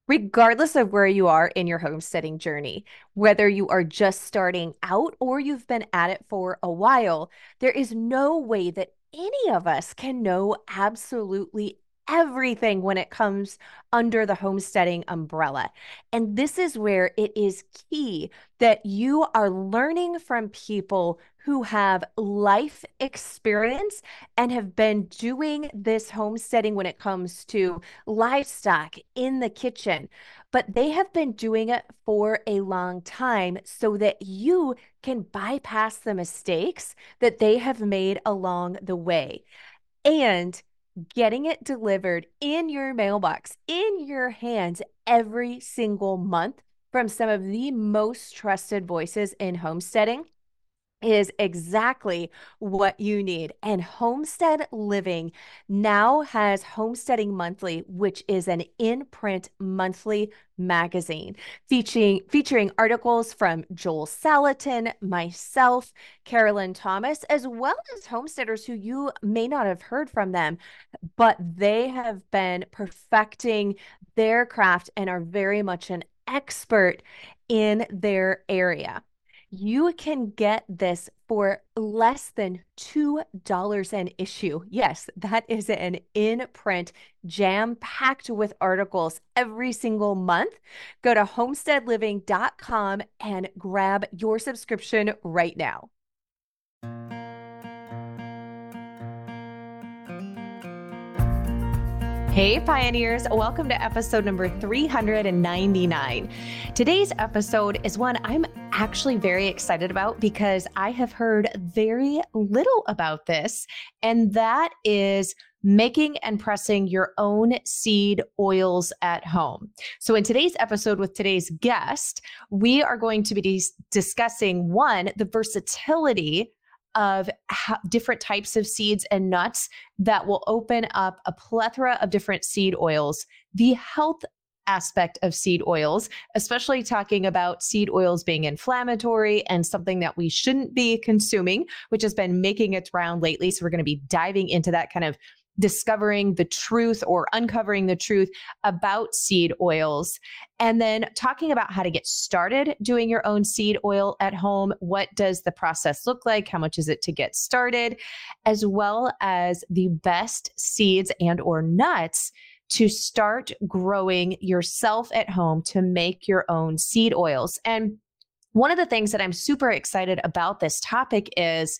Regardless of where you are in your homesteading journey, whether you are just starting out or you've been at it for a while, there is no way that any of us can know absolutely everything when it comes under the homesteading umbrella. And this is where it is key that you are learning from people who have life experience and have been doing this homesteading when it comes to livestock in the kitchen, but they have been doing it for a long time so that you can bypass the mistakes that they have made along the way. And getting it delivered in your mailbox, in your hands every single month from some of the most trusted voices in homesteading is exactly what you need. And Homestead Living now has Homesteading Monthly, which is an in-print monthly magazine featuring articles from Joel Salatin, myself, Carolyn Thomas, as well as homesteaders who you may not have heard from them, but they have been perfecting their craft and are very much an expert in their area. You can get this for less than $2 an issue. Yes, that is an in print, jam packed with articles every single month. Go to homesteadliving.com and grab your subscription right now. Hey, Pioneers, welcome to episode number 399. Today's episode is one I'm actually very excited about because I have heard very little about this, and that is making and pressing your own seed oils at home. So in today's episode with today's guest, we are going to be discussing one, the versatility of different types of seeds and nuts that will open up a plethora of different seed oils, the health aspect of seed oils, especially talking about seed oils being inflammatory and something that we shouldn't be consuming, which has been making its round lately. So we're going to be diving into that, kind of discovering the truth or uncovering the truth about seed oils, and then talking about how to get started doing your own seed oil at home. What does the process look like? How much is it to get started? As well as the best seeds and or nuts to start growing yourself at home to make your own seed oils. And one of the things that I'm super excited about this topic is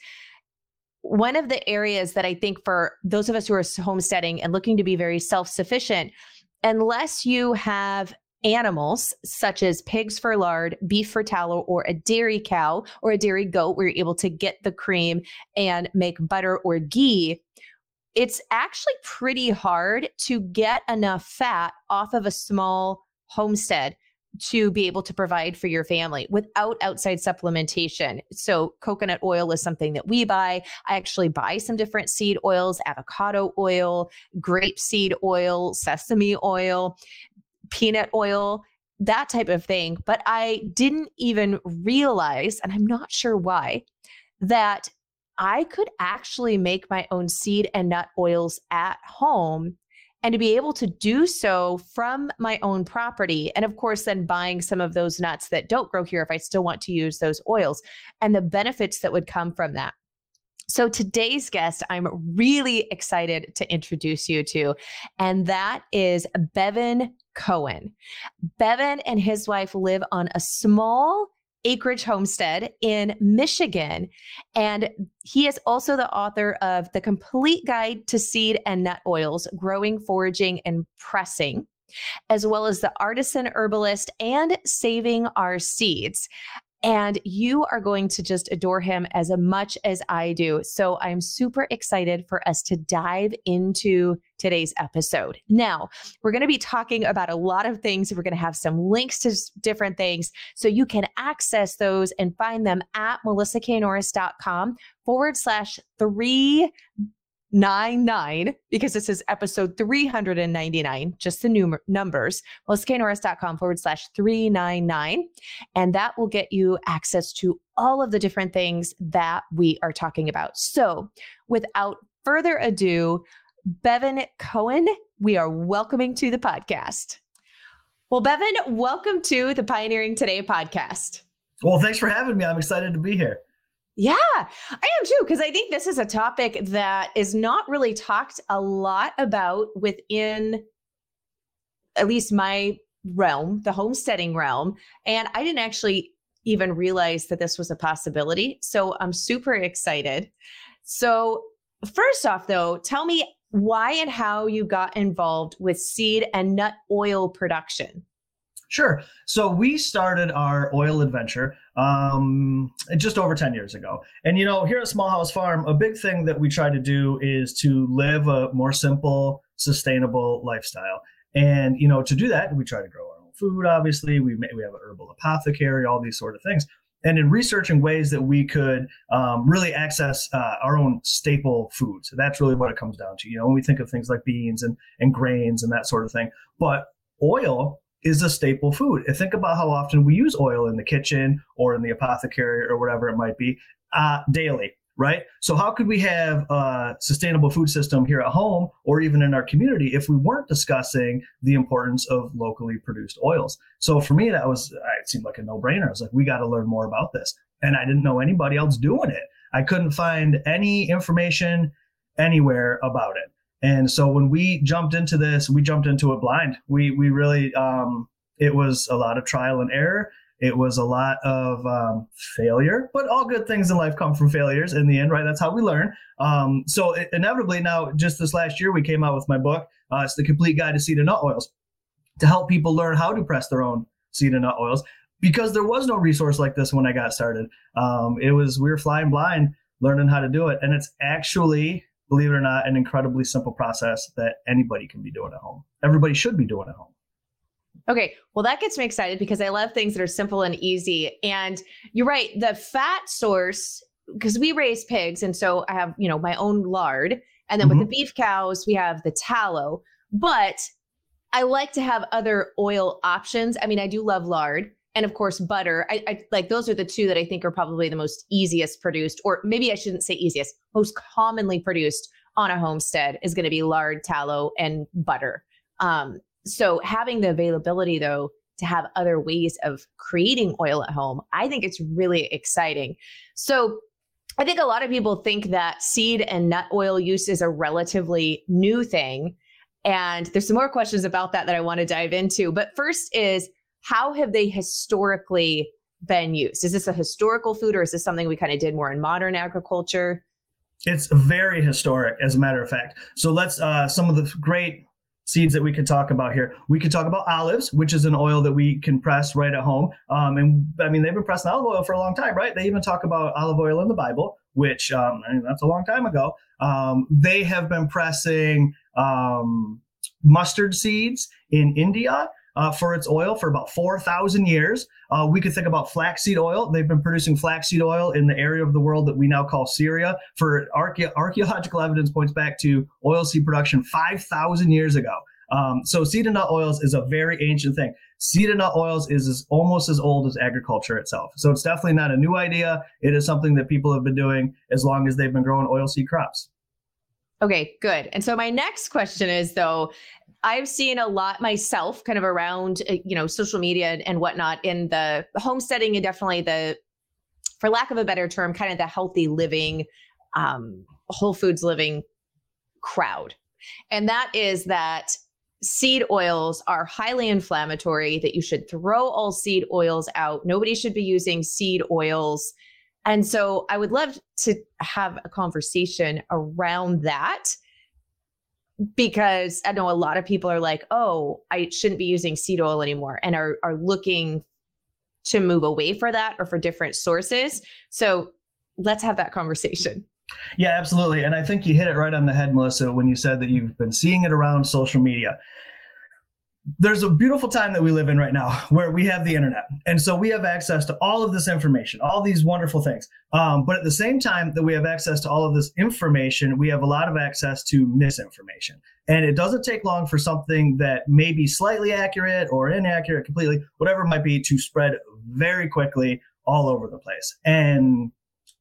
one of the areas that I think for those of us who are homesteading and looking to be very self-sufficient, unless you have animals such as pigs for lard, beef for tallow, or a dairy cow or a dairy goat where you're able to get the cream and make butter or ghee, it's actually pretty hard to get enough fat off of a small homestead to be able to provide for your family without outside supplementation. So coconut oil is something that we buy. I actually buy some different seed oils, avocado oil, grapeseed oil, sesame oil, peanut oil, that type of thing. But I didn't even realize, and I'm not sure why, that I could actually make my own seed and nut oils at home, and to be able to do so from my own property. And of course, then buying some of those nuts that don't grow here if I still want to use those oils, and the benefits that would come from that. So today's guest, I'm really excited to introduce you to, and that is Bevan Cohen. Bevan and his wife live on a small acreage homestead in Michigan. And he is also the author of The Complete Guide to Seed and Nut Oils, Growing, Foraging, and Pressing, as well as The Artisan Herbalist and Saving Our Seeds. And you are going to just adore him as much as I do. So I'm super excited for us to dive into today's episode. Now, we're going to be talking about a lot of things. We're going to have some links to different things so you can access those and find them at melissaknorris.com/399, because this is episode 399, just the numbers, melissaknorris.com/399. And that will get you access to all of the different things that we are talking about. So without further ado, Bevan Cohen, we are welcoming to the podcast. Well, Bevan, welcome to the Pioneering Today podcast. Well, thanks for having me. I'm excited to be here. Yeah, I am too, because I think this is a topic that is not really talked a lot about within at least my realm, the homesteading realm. And I didn't actually even realize that this was a possibility. So I'm super excited. So first off, though, tell me why and how you got involved with seed and nut oil production. Sure. So we started our oil adventure just over 10 years ago. And, here at Small House Farm, a big thing that we try to do is to live a more simple, sustainable lifestyle. And, to do that, we try to grow our own food, obviously. We have an herbal apothecary, all these sort of things. And in researching ways that we could really access our own staple foods. So that's really what it comes down to, when we think of things like beans and grains and that sort of thing. But oil is a staple food. And think about how often we use oil in the kitchen or in the apothecary or whatever it might be daily, right? So how could we have a sustainable food system here at home or even in our community if we weren't discussing the importance of locally produced oils? So for me, it seemed like a no-brainer. I was like, we got to learn more about this. And I didn't know anybody else doing it. I couldn't find any information anywhere about it. And so when we jumped into this, we jumped into it blind. We really, it was a lot of trial and error. It was a lot of failure, but all good things in life come from failures in the end, right? That's how we learn. So inevitably now, just this last year, we came out with my book. It's The Complete Guide to Seed and Nut Oils, to help people learn how to press their own seed and nut oils, because there was no resource like this when I got started. We were flying blind, learning how to do it. And it's actually, believe it or not, an incredibly simple process that anybody can be doing at home. Everybody should be doing at home. Okay, well, that gets me excited because I love things that are simple and easy. And you're right, the fat source, because we raise pigs, and so I have, my own lard. And then with the beef cows, we have the tallow. But I like to have other oil options. I mean, I do love lard. And of course, butter. I like, those are the two that I think are probably the most easiest produced, or maybe I shouldn't say easiest, most commonly produced on a homestead is going to be lard, tallow, and butter. So having the availability, though, to have other ways of creating oil at home, I think it's really exciting. So I think a lot of people think that seed and nut oil use is a relatively new thing. And there's some more questions about that I want to dive into. But first is, how have they historically been used? Is this a historical food, or is this something we kind of did more in modern agriculture? It's very historic, as a matter of fact. So let's, some of the great seeds that we could talk about here. We could talk about olives, which is an oil that we can press right at home. And I mean, they've been pressing olive oil for a long time, right? They even talk about olive oil in the Bible, which that's a long time ago. They have been pressing mustard seeds in India for its oil for about 4,000 years. We could think about flaxseed oil. They've been producing flaxseed oil in the area of the world that we now call Syria. For archaeological evidence points back to oilseed production 5,000 years ago. So seed and nut oils is a very ancient thing. Seed and nut oils is almost as old as agriculture itself. So it's definitely not a new idea. It is something that people have been doing as long as they've been growing oilseed crops. Okay, good. And so my next question is, though, I've seen a lot myself kind of around, social media and whatnot in the homesteading, and definitely for lack of a better term, kind of the healthy living, whole foods living crowd. And that is that seed oils are highly inflammatory, that you should throw all seed oils out. Nobody should be using seed oils. And so I would love to have a conversation around that, because I know a lot of people are like, oh, I shouldn't be using seed oil anymore, and are looking to move away for that or for different sources. So let's have that conversation. Yeah, absolutely. And I think you hit it right on the head, Melissa, when you said that you've been seeing it around social media. There's a beautiful time that we live in right now where we have the internet. And so we have access to all of this information, all these wonderful things. But at the same time that we have access to all of this information, we have a lot of access to misinformation. And it doesn't take long for something that may be slightly accurate or inaccurate completely, whatever it might be, to spread very quickly all over the place. And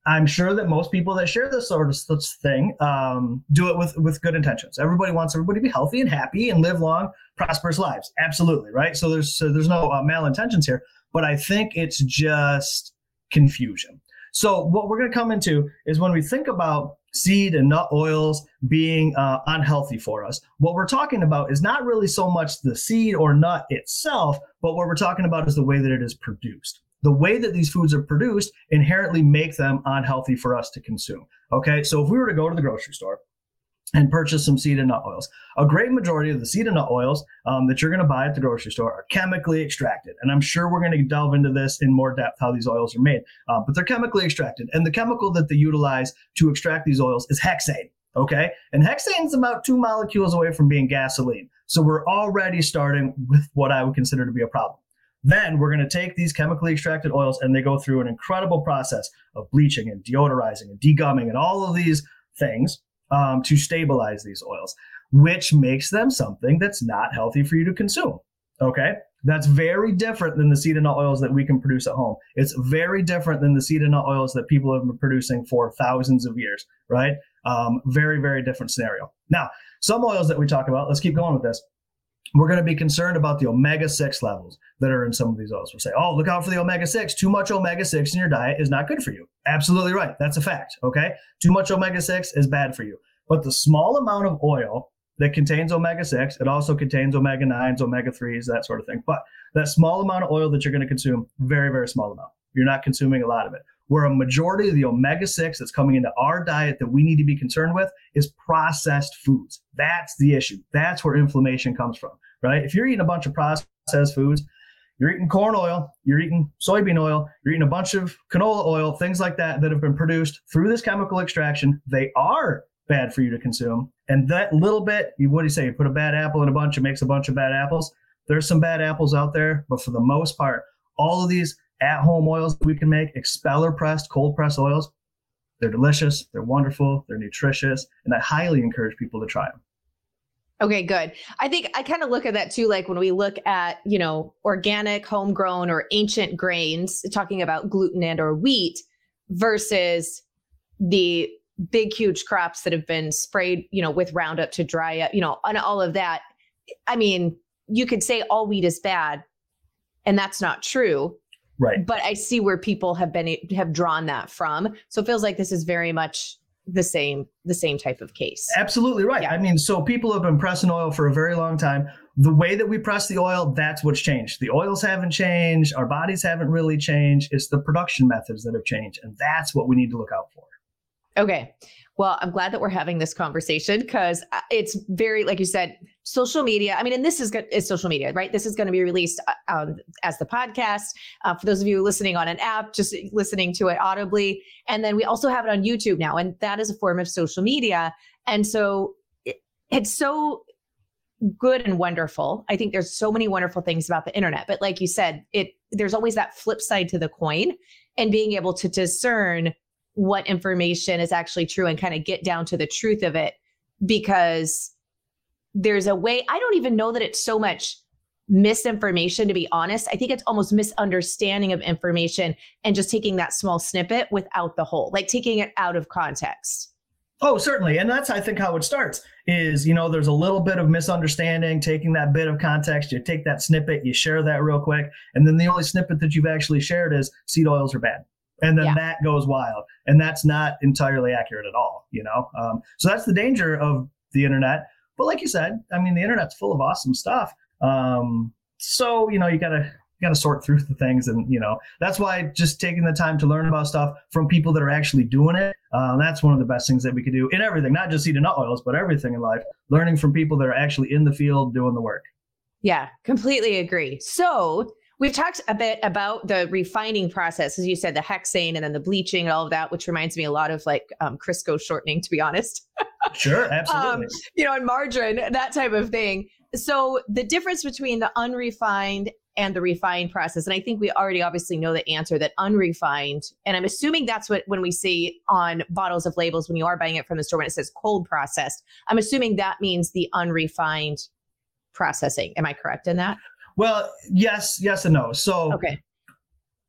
I'm sure that most people that share this sort of thing do it with good intentions. Everybody wants everybody to be healthy and happy and live long, prosperous lives. Absolutely, right? So there's no malintentions here, but I think it's just confusion. So what we're going to come into is when we think about seed and nut oils being unhealthy for us, what we're talking about is not really so much the seed or nut itself, but what we're talking about is the way that it is produced. The way that these foods are produced inherently make them unhealthy for us to consume. Okay, so if we were to go to the grocery store and purchase some seed and nut oils, a great majority of the seed and nut oils that you're going to buy at the grocery store are chemically extracted. And I'm sure we're going to delve into this in more depth, how these oils are made, but they're chemically extracted. And the chemical that they utilize to extract these oils is hexane. Okay, and hexane is about 2 molecules away from being gasoline. So we're already starting with what I would consider to be a problem. Then we're going to take these chemically extracted oils and they go through an incredible process of bleaching and deodorizing and degumming and all of these things to stabilize these oils, which makes them something that's not healthy for you to consume. Okay, that's very different than the seed and nut oils that we can produce at home. It's very different than the seed and nut oils that people have been producing for thousands of years, right? Very, very different scenario. Now, some oils that we talk about, let's keep going with this. We're going to be concerned about the omega-6 levels that are in some of these oils. We'll say, oh, look out for the omega-6. Too much omega-6 in your diet is not good for you. Absolutely right. That's a fact. Okay. Too much omega-6 is bad for you. But the small amount of oil that contains omega-6, it also contains omega-9s, omega-3s, that sort of thing. But that small amount of oil that you're going to consume, very, very small amount. You're not consuming a lot of it. Where a majority of the omega-6 that's coming into our diet that we need to be concerned with is processed foods. That's the issue. That's where inflammation comes from, right? If you're eating a bunch of processed foods, you're eating corn oil, you're eating soybean oil, you're eating a bunch of canola oil, things like that that have been produced through this chemical extraction. They are bad for you to consume. And that little bit, what do you say? You put a bad apple in a bunch, it makes a bunch of bad apples. There's some bad apples out there, but for the most part, all of these at-home oils that we can make, expeller-pressed, cold-pressed oils, they're delicious, they're wonderful, they're nutritious, and I highly encourage people to try them. Okay, good. I think I kind of look at that too, like when we look at, organic, homegrown, or ancient grains, talking about gluten and or wheat versus the big, huge crops that have been sprayed, with Roundup to dry up, and all of that. I mean, you could say all wheat is bad, and that's not true. Right. But I see where people have drawn that from. So it feels like this is very much the same type of case. Absolutely right. Yeah. I mean, so people have been pressing oil for a very long time. The way that we press the oil, that's what's changed. The oils haven't changed. Our bodies haven't really changed. It's the production methods that have changed. And that's what we need to look out for. Okay. Well, I'm glad that we're having this conversation because it's very, like you said, social media. I mean, and this is social media, right? This is going to be released as the podcast. For those of you listening on an app, just listening to it audibly. And then we also have it on YouTube now, and that is a form of social media. And so it's so good and wonderful. I think there's so many wonderful things about the internet. But like you said, there's always that flip side to the coin, and being able to discern what information is actually true and kind of get down to the truth of it, because there's a way, I don't even know that it's so much misinformation, to be honest. I think it's almost misunderstanding of information and just taking that small snippet without the whole, like taking it out of context. Oh, certainly. And that's, I think, how it starts is, there's a little bit of misunderstanding, taking that bit of context, you take that snippet, you share that real quick. And then the only snippet that you've actually shared is seed oils are bad. And then that goes wild. And that's not entirely accurate at all, So that's the danger of the internet. But like you said, I mean, the internet's full of awesome stuff. So, you gotta sort through the things. And, that's why just taking the time to learn about stuff from people that are actually doing it. That's one of the best things that we could do in everything, not just seed and nut oils, but everything in life, learning from people that are actually in the field doing the work. Yeah, completely agree. So we've talked a bit about the refining process, as you said, the hexane and then the bleaching and all of that, which reminds me a lot of like Crisco shortening, to be honest. Sure, absolutely. And margarine, that type of thing. So the difference between the unrefined and the refined process, and I think we already obviously know the answer, that unrefined, and I'm assuming that's what, when we see on bottles of labels, when you are buying it from the store, when it says cold processed, I'm assuming that means the unrefined processing. Am I correct in that? Well, yes and no. So okay.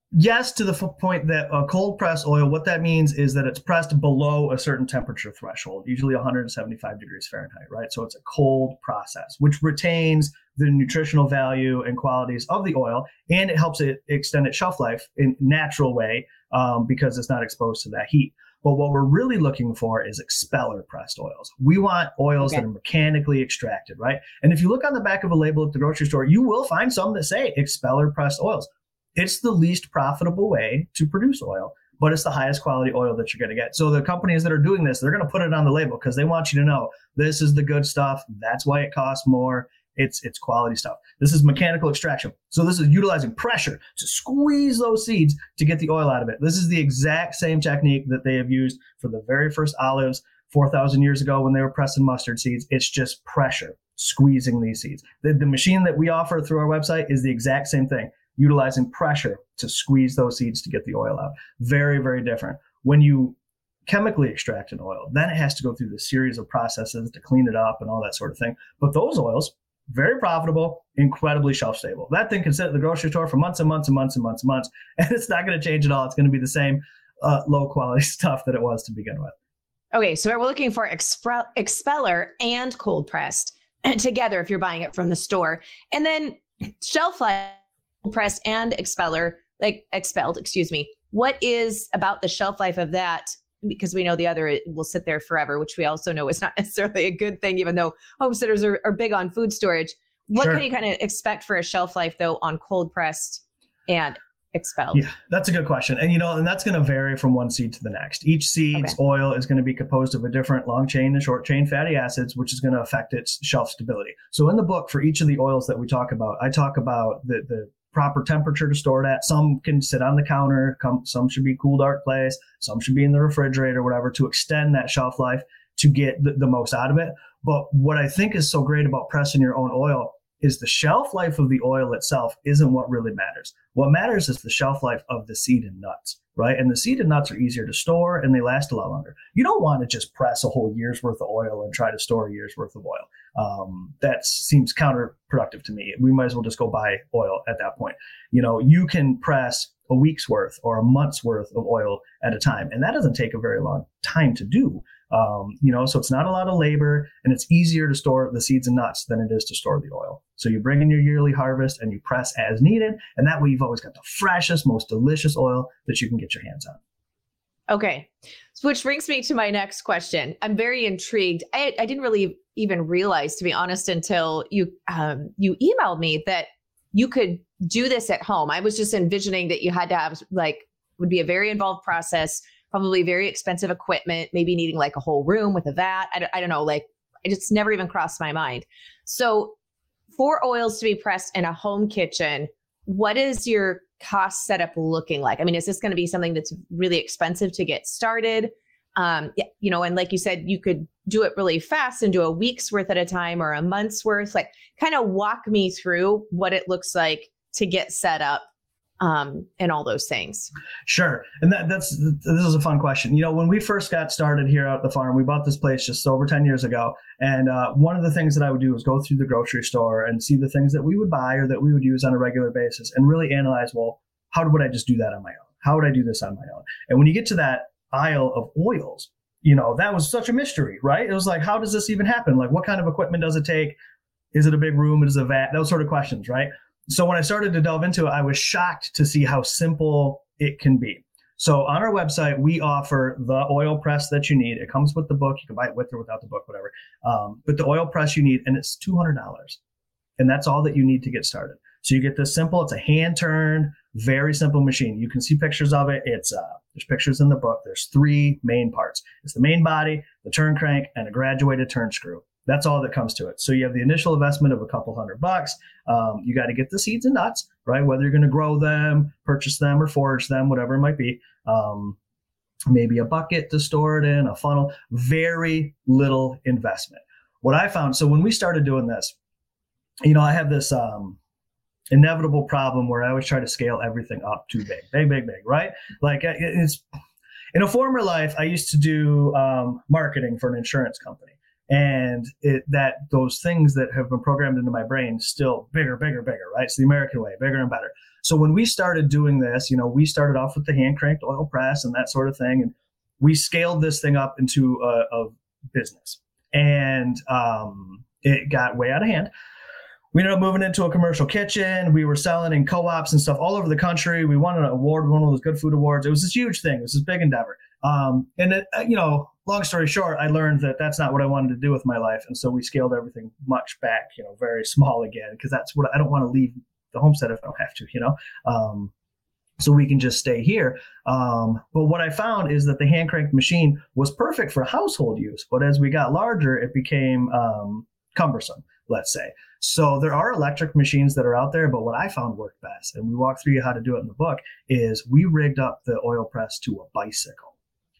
Yes, to the point that a cold press oil, what that means is that it's pressed below a certain temperature threshold, usually 175 degrees Fahrenheit, right? So it's a cold process, which retains the nutritional value and qualities of the oil, and it helps it extend its shelf life in a natural way because it's not exposed to that heat. But what we're really looking for is expeller pressed oils. We want oils that are mechanically extracted, right? And if you look on the back of a label at the grocery store, you will find some that say expeller pressed oils. It's the least profitable way to produce oil, but it's the highest quality oil that you're going to get. So the companies that are doing this, they're going to put it on the label because they want you to know this is the good stuff. That's why it costs more. It's quality stuff. This is mechanical extraction. So this is utilizing pressure to squeeze those seeds to get the oil out of it. This is the exact same technique that they have used for the very first olives 4,000 years ago when they were pressing mustard seeds. It's just pressure squeezing these seeds. The machine that we offer through our website is the exact same thing, utilizing pressure to squeeze those seeds to get the oil out. Very, very different. When you chemically extract an oil, then it has to go through the series of processes to clean it up and all that sort of thing. But those oils, very profitable, incredibly shelf stable. That thing can sit at the grocery store for months and months and months and months and months, and it's not going to change at all. It's going to be the same low quality stuff that it was to begin with. Okay, so we're looking for expeller and cold pressed together if you're buying it from the store. And then shelf life, pressed and expeller, like expelled, excuse me. What is about the shelf life of that? Because we know the other will sit there forever, which we also know is not necessarily a good thing, even though homesteaders are big on food storage. What Sure. can you kind of expect for a shelf life, though, on cold pressed and expelled? Yeah, that's a good question. And, and that's going to vary from one seed to the next. Each seed's oil is going to be composed of a different long chain and short chain fatty acids, which is going to affect its shelf stability. So in the book, for each of the oils that we talk about, I talk about the proper temperature to store it at. Some can sit on the counter, some should be cool, dark place, some should be in the refrigerator, whatever, to extend that shelf life to get the most out of it. But what I think is so great about pressing your own oil is the shelf life of the oil itself isn't what really matters. What matters is the shelf life of the seed and nuts, right? And the seed and nuts are easier to store and they last a lot longer. You don't want to just press a whole year's worth of oil and try to store a year's worth of oil. That seems counterproductive to me. We might as well just go buy oil at that point. You can press a week's worth or a month's worth of oil at a time, and that doesn't take a very long time to do. So it's not a lot of labor, and it's easier to store the seeds and nuts than it is to store the oil. So you bring in your yearly harvest and you press as needed, and that way you've always got the freshest, most delicious oil that you can get your hands on. Okay, which brings me to my next question. I'm very intrigued. I didn't really even realize, to be honest, until you emailed me that you could do this at home. I was just envisioning that you had to have would be a very involved process, probably very expensive equipment, maybe needing like a whole room with a vat. I don't know, it just never even crossed my mind. So for oils to be pressed in a home kitchen, what is your cost setup looking like? I mean, is this going to be something that's really expensive to get started? And like you said, you could do it really fast and do a week's worth at a time or a month's worth. Kind of walk me through what it looks like to get set up and all those things. Sure. And this is a fun question. When we first got started here out at the farm, we bought this place just over 10 years ago. And one of the things that I would do was go through the grocery store and see the things that we would buy or that we would use on a regular basis and really analyze, well, how would I just do that on my own? How would I do this on my own? And when you get to that aisle of oils, that was such a mystery, right? It was like, how does this even happen? Like, what kind of equipment does it take? Is it a big room? Is it a vat? Those sort of questions, right? So when I started to delve into it, I was shocked to see how simple it can be. So on our website, we offer the oil press that you need. It comes with the book. You can buy it with or without the book, whatever. But the oil press you need, and it's $200. And that's all that you need to get started. So you get this simple, it's a hand-turned, very simple machine. You can see pictures of it. There's pictures in the book. There's 3 main parts. It's the main body, the turn crank, and a graduated turn screw. That's all that comes to it. So you have the initial investment of a couple $100. You got to get the seeds and nuts, right? Whether you're going to grow them, purchase them, or forage them, whatever it might be. Maybe a bucket to store it in, a funnel. Very little investment. What I found, so when we started doing this, I have this inevitable problem where I always try to scale everything up too big, right? It's in a former life, I used to do marketing for an insurance company. And those things that have been programmed into my brain still bigger, bigger, bigger, right? It's the American way, bigger and better. So when we started doing this, we started off with the hand cranked oil press and that sort of thing. And we scaled this thing up into a business, and it got way out of hand. We ended up moving into a commercial kitchen. We were selling in co-ops and stuff all over the country. We won an award, one of those Good Food Awards. It was this huge thing. It was this big endeavor. Long story short, I learned that that's not what I wanted to do with my life. And so we scaled everything much back, very small again, because that's what I don't want to leave the homestead if I don't have to, so we can just stay here. But what I found is that the hand cranked machine was perfect for household use. But as we got larger, it became cumbersome, let's say. So there are electric machines that are out there, but what I found worked best, and we walk through you how to do it in the book, is we rigged up the oil press to a bicycle.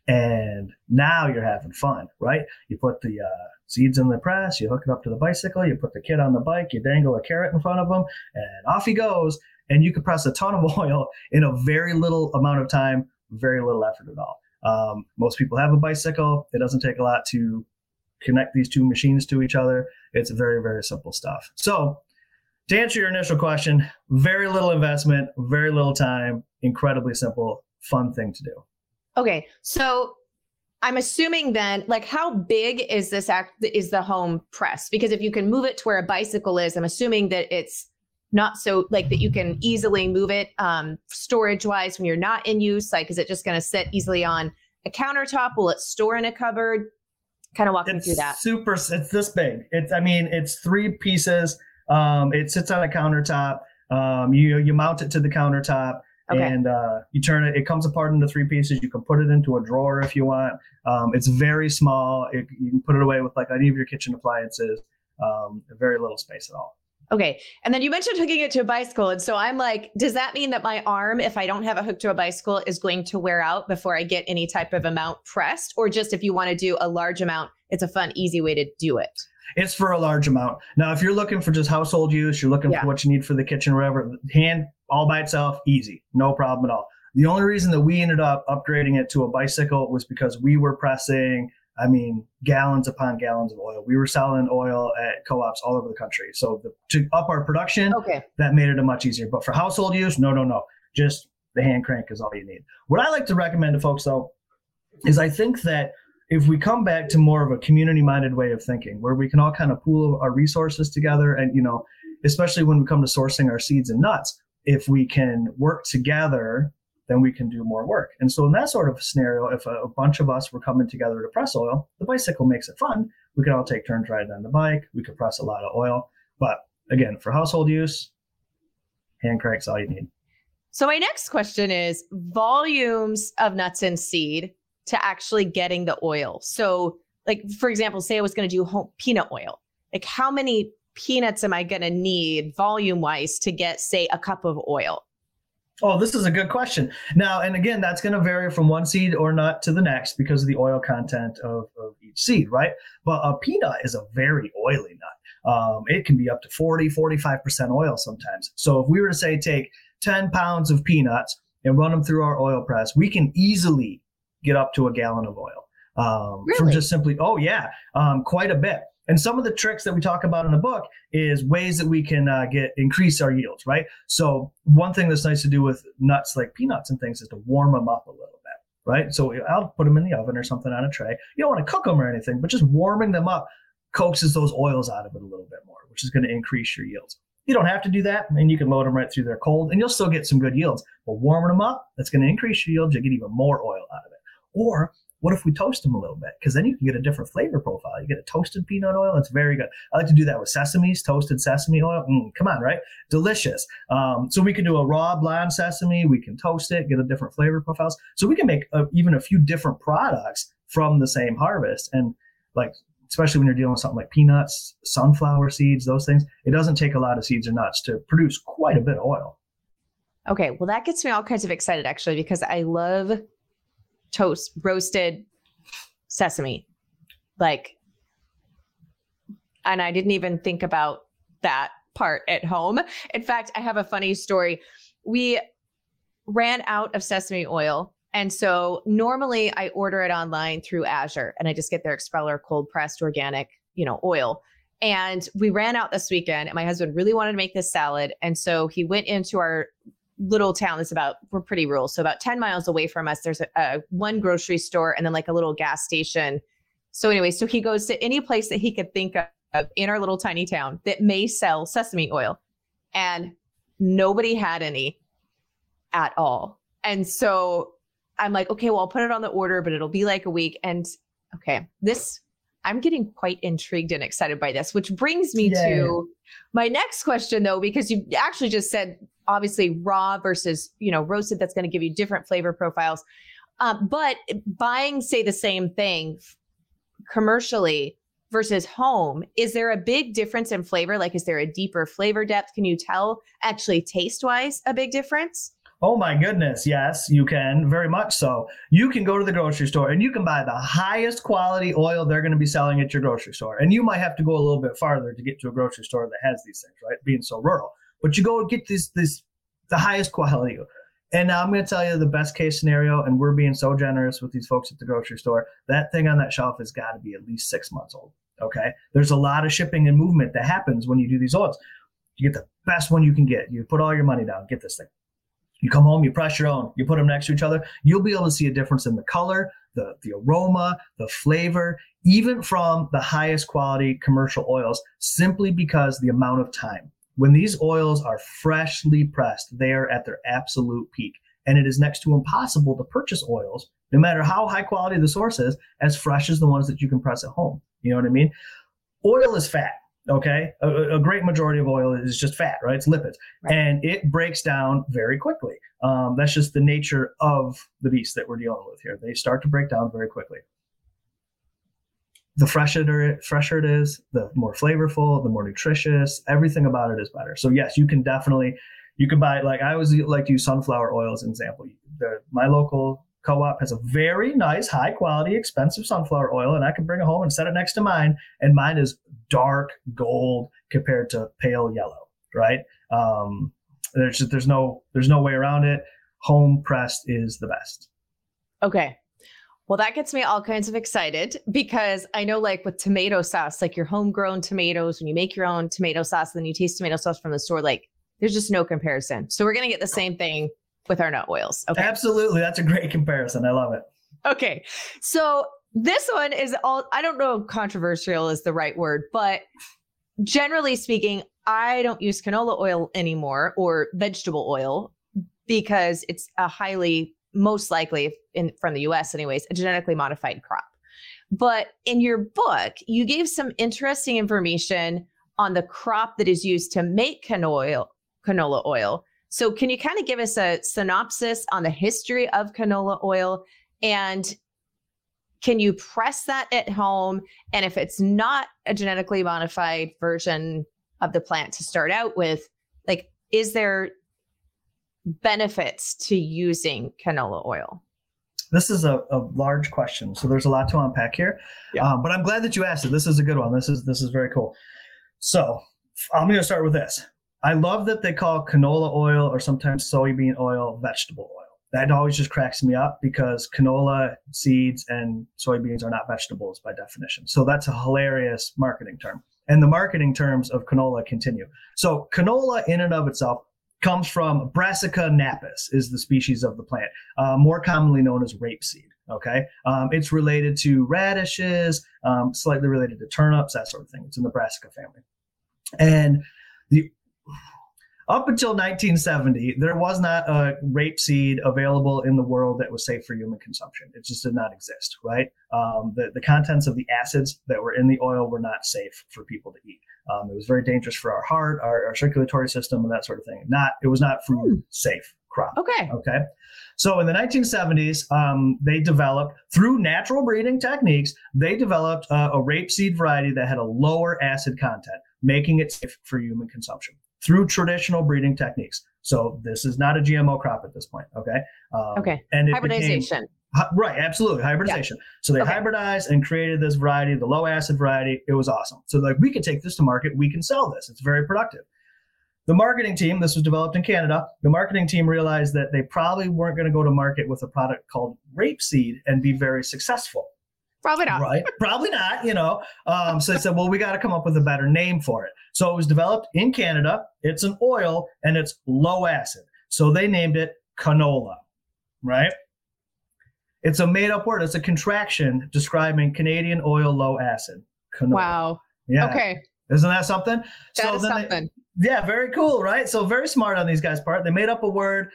And now you're having fun, right? You put the seeds in the press, you hook it up to the bicycle, you put the kid on the bike, you dangle a carrot in front of him, and off he goes. And you can press a ton of oil in a very little amount of time, very little effort at all. Most people have a bicycle. It doesn't take a lot to connect these two machines to each other. It's very, very simple stuff. So to answer your initial question, very little investment, very little time, incredibly simple, fun thing to do. Okay. So I'm assuming then, like, how big is is the home press? Because if you can move it to where a bicycle is, I'm assuming that it's not so like that you can easily move it storage wise when you're not in use. Like, is it just going to sit easily on a countertop? Will it store in a cupboard? Kind of walk me through that. It's this big. It's 3 pieces. It sits on a countertop. You mount it to the countertop. Okay. And you turn it. It comes apart into 3 pieces. You can put it into a drawer if you want. It's very small. You can put it away with like any of your kitchen appliances. Very little space at all. Okay. And then you mentioned hooking it to a bicycle. And so I'm like, does that mean that my arm, if I don't have a hook to a bicycle, is going to wear out before I get any type of amount pressed? Or just if you want to do a large amount, it's a fun, easy way to do it? It's for a large amount. Now, if you're looking for just household use, you're looking for what you need for the kitchen or whatever, hand all by itself, easy, no problem at all. The only reason that we ended up upgrading it to a bicycle was because we were pressing, gallons upon gallons of oil. We were selling oil at co-ops all over the country. So to up our production, that made it a much easier. But for household use, no. Just the hand crank is all you need. What I like to recommend to folks, though, is I think that if we come back to more of a community-minded way of thinking, where we can all kind of pool our resources together, and, especially when we come to sourcing our seeds and nuts, if we can work together, then we can do more work. And so in that sort of scenario, if a bunch of us were coming together to press oil, the bicycle makes it fun. We could all take turns riding on the bike. We could press a lot of oil. But again, for household use, hand crank's all you need. So my next question is volumes of nuts and seed to actually getting the oil. So like, for example, say I was going to do home peanut oil. Like, how many peanuts am I going to need volume wise to get, say, a cup of oil? Oh, this is a good question. Now, and again, that's going to vary from one seed or nut to the next because of the oil content of each seed, right? But a peanut is a very oily nut. It can be up to 40-45% oil sometimes. So if we were to say take 10 pounds of peanuts and run them through our oil press, we can easily get up to a gallon of oil from just simply, quite a bit. And some of the tricks that we talk about in the book is ways that we can increase our yields, right? So one thing that's nice to do with nuts like peanuts and things is to warm them up a little bit, right? So I'll put them in the oven or something on a tray. You don't want to cook them or anything, but just warming them up coaxes those oils out of it a little bit more, which is going to increase your yields. You don't have to do that, and you can load them right through there cold, and you'll still get some good yields. But warming them up, that's going to increase your yields. You'll get even more oil out of it. Or what if we toast them a little bit? Because then you can get a different flavor profile. You get a toasted peanut oil. It's very good. I like to do that with sesames, toasted sesame oil. Come on, right? Delicious. So we can do a raw blonde sesame. We can toast it, get a different flavor profiles. So we can make even a few different products from the same harvest. And like, especially when you're dealing with something like peanuts, sunflower seeds, those things, it doesn't take a lot of seeds or nuts to produce quite a bit of oil. Okay. Well, that gets me all kinds of excited, actually, because I love roasted sesame, and I didn't even think about that part at home. In fact, I have a funny story. We ran out of sesame oil And so normally I order it online through Azure and I just get their expeller cold pressed organic, oil. And we ran out this weekend and my husband really wanted to make this salad. And so he went into our little town we're pretty rural. So about 10 miles away from us, there's a one grocery store and then like a little gas station. So anyway, so he goes to any place that he could think of in our little tiny town that may sell sesame oil. And nobody had any at all. And so I'm like, okay, well, I'll put it on the order, but it'll be like a week. And okay, I'm getting quite intrigued and excited by this, which brings me to my next question though, because you actually just said, obviously raw versus, roasted, that's going to give you different flavor profiles. But buying, say, the same thing commercially versus home, is there a big difference in flavor? Like, is there a deeper flavor depth? Can you tell actually taste wise a big difference? Oh my goodness. Yes, you can. Very much so. You can go to the grocery store and you can buy the highest quality oil they're going to be selling at your grocery store. And you might have to go a little bit farther to get to a grocery store that has these things, right? Being so rural. But you go and get the highest quality. And now I'm going to tell you the best case scenario, and we're being so generous with these folks at the grocery store, that thing on that shelf has got to be at least 6 months old. Okay. There's a lot of shipping and movement that happens when you do these oils. You get the best one you can get. You put all your money down, get this thing. You come home, you press your own, you put them next to each other. You'll be able to see a difference in the color, the aroma, the flavor, even from the highest quality commercial oils, simply because the amount of time. When these oils are freshly pressed, they are at their absolute peak. And it is next to impossible to purchase oils, no matter how high quality the source is, as fresh as the ones that you can press at home. You know what I mean? Oil is fat. Okay. A great majority of oil is just fat, right? It's lipids, and it breaks down very quickly. That's just the nature of the beast that we're dealing with here. They start to break down very quickly. The fresher it is, the more flavorful, the more nutritious, everything about it is better. So yes, you can buy, like I always like to use sunflower oil as an example. My local co-op has a very nice, high quality, expensive sunflower oil, and I can bring it home and set it next to mine. And mine is dark gold compared to pale yellow, right? There's no way around it. Home pressed is the best. Okay. Well, that gets me all kinds of excited because I know, like with tomato sauce, like your homegrown tomatoes, when you make your own tomato sauce, and then you taste tomato sauce from the store, like there's just no comparison. So we're going to get the same thing with our nut oils. Okay. Absolutely. That's a great comparison. I love it. Okay. So this one is I don't know if controversial is the right word, but generally speaking, I don't use canola oil anymore or vegetable oil because it's a most likely from the US anyways, a genetically modified crop. But in your book, you gave some interesting information on the crop that is used to make canola oil. So can you kind of give us a synopsis on the history of canola oil, and can you press that at home? And if it's not a genetically modified version of the plant to start out with, like, is there benefits to using canola oil? This is a large question, so there's a lot to unpack here. Yeah. But I'm glad that you asked it. This is a good one. This is very cool. So I'm going to start with this. I love that they call canola oil or sometimes soybean oil vegetable oil. That always just cracks me up because canola seeds and soybeans are not vegetables by definition. So that's a hilarious marketing term. And the marketing terms of canola continue. So canola in and of itself comes from Brassica napus is the species of the plant, more commonly known as rapeseed. Okay. It's related to radishes, slightly related to turnips, that sort of thing. It's in the Brassica family. And up until 1970, there was not a rapeseed available in the world that was safe for human consumption. It just did not exist, right? The contents of the acids that were in the oil were not safe for people to eat. It was very dangerous for our heart, our circulatory system, and that sort of thing. It was not food safe crop. Okay. So in the 1970s, they developed, through natural breeding techniques, they developed a rapeseed variety that had a lower acid content, making it safe for human consumption through traditional breeding techniques. So this is not a GMO crop at this point. Okay. And hybridization. Right. Absolutely. Hybridization. Yeah. So they hybridized and created this variety, the low acid variety. It was awesome. So like, we can take this to market. We can sell this. It's very productive. the marketing team, this was developed in Canada, the marketing team realized that they probably weren't going to go to market with a product called rapeseed and be very successful. Probably not. Right? Probably not, So they said, well, we got to come up with a better name for it. So it was developed in Canada. It's an oil and it's low acid. So they named it canola, right? It's a made up word. It's a contraction describing Canadian oil low acid. Canola. Wow. Yeah. Okay. Isn't that something? That is something. Yeah, very cool, right? So very smart on these guys' part. They made up a word,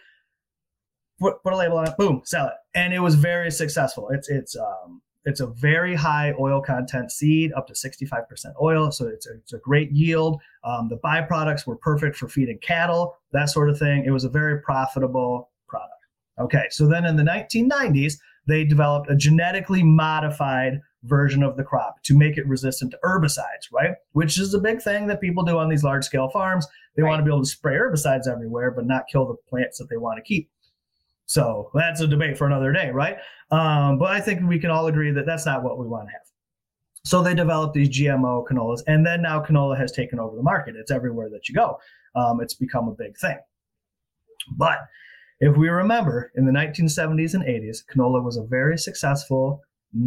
put a label on it, boom, sell it. And it was very successful. It's a very high oil content seed, up to 65% oil. So it's a great yield. The byproducts were perfect for feeding cattle, that sort of thing. It was a very profitable product. Okay, so then in the 1990s, they developed a genetically modified version of the crop to make it resistant to herbicides, right? Which is a big thing that people do on these large scale farms. They want to be able to spray herbicides everywhere, but not kill the plants that they want to keep. So that's a debate for another day, right? But I think we can all agree that that's not what we want to have. So they developed these GMO canolas, and then now canola has taken over the market. It's everywhere that you go. It's become a big thing. But if we remember, in the 1970s and 80s, canola was a very successful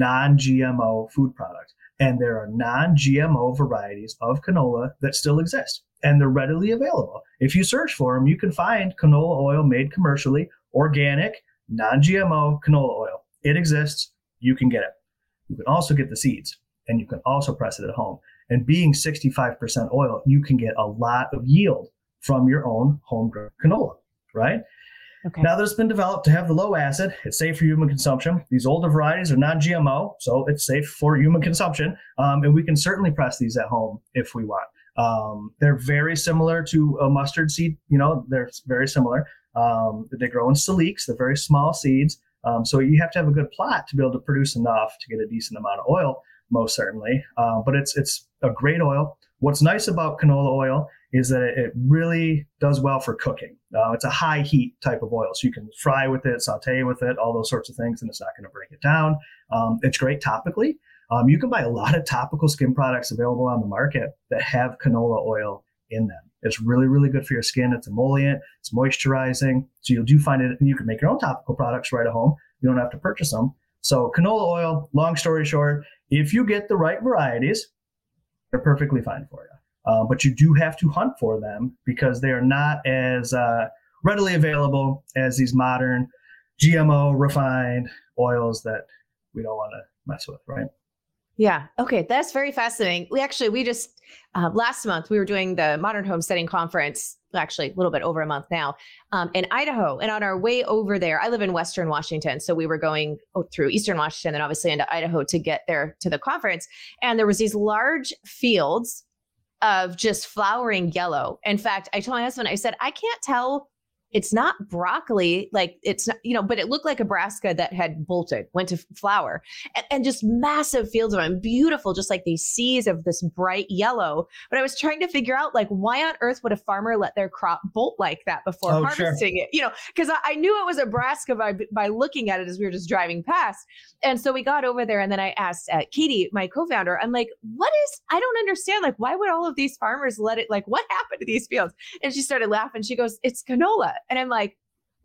non-GMO food product. And there are non-GMO varieties of canola that still exist, and they're readily available. If you search for them, you can find canola oil made commercially, organic, non-GMO canola oil. It exists. You can get it. You can also get the seeds, and you can also press it at home. And being 65% oil, you can get a lot of yield from your own homegrown canola, right? Okay. Now that it's been developed to have the low acid, it's safe for human consumption. These older varieties are non-GMO, so it's safe for human consumption. And we can certainly press these at home if we want. They're very similar to a mustard seed. They're very similar. They grow in siliques. They're very small seeds. So you have to have a good plot to be able to produce enough to get a decent amount of oil, most certainly. But it's a great oil. What's nice about canola oil is that it really does well for cooking. It's a high heat type of oil, so you can fry with it, saute with it, all those sorts of things, and it's not going to break it down. It's great topically. You can buy a lot of topical skin products available on the market that have canola oil in them. It's really, really good for your skin. It's emollient, it's moisturizing. So you do find it, and you can make your own topical products right at home. You don't have to purchase them. So canola oil, long story short, if you get the right varieties, they're perfectly fine for you. But you do have to hunt for them because they are not as readily available as these modern GMO refined oils that we don't want to mess with, right? Yeah. Okay. That's very fascinating. We just last month we were doing the Modern Homesteading Conference, actually a little bit over a month now, in Idaho. And on our way over there, I live in Western Washington. So we were going through Eastern Washington and obviously into Idaho to get there to the conference. And there was these large fields of just flowering yellow. In fact, I told my husband, I said, I can't tell. It's not broccoli, like it's not, but it looked like a brassica that had bolted, went to flower, and just massive fields of them, beautiful, just like these seas of this bright yellow. But I was trying to figure out, like, why on earth would a farmer let their crop bolt like that before harvesting it? Because I knew it was a brassica by looking at it as we were just driving past. And so we got over there, and then I asked Katie, my co-founder, I'm like, I don't understand. Like, why would all of these farmers let it, like, what happened to these fields? And she started laughing. She goes, it's canola. And I'm like,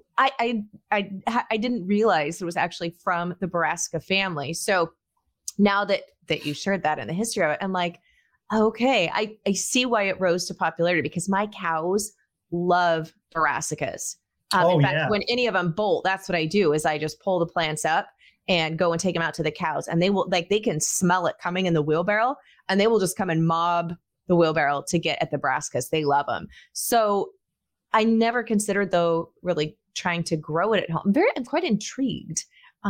I didn't realize it was actually from the brassica family. So now that you shared that and the history of it, I'm like, okay, I see why it rose to popularity because my cows love brassicas. In fact, when any of them bolt, that's what I do is I just pull the plants up and go and take them out to the cows, and they will, like, they can smell it coming in the wheelbarrow, and they will just come and mob the wheelbarrow to get at the brassicas. They love them. So I never considered, though, really trying to grow it at home. I'm quite intrigued.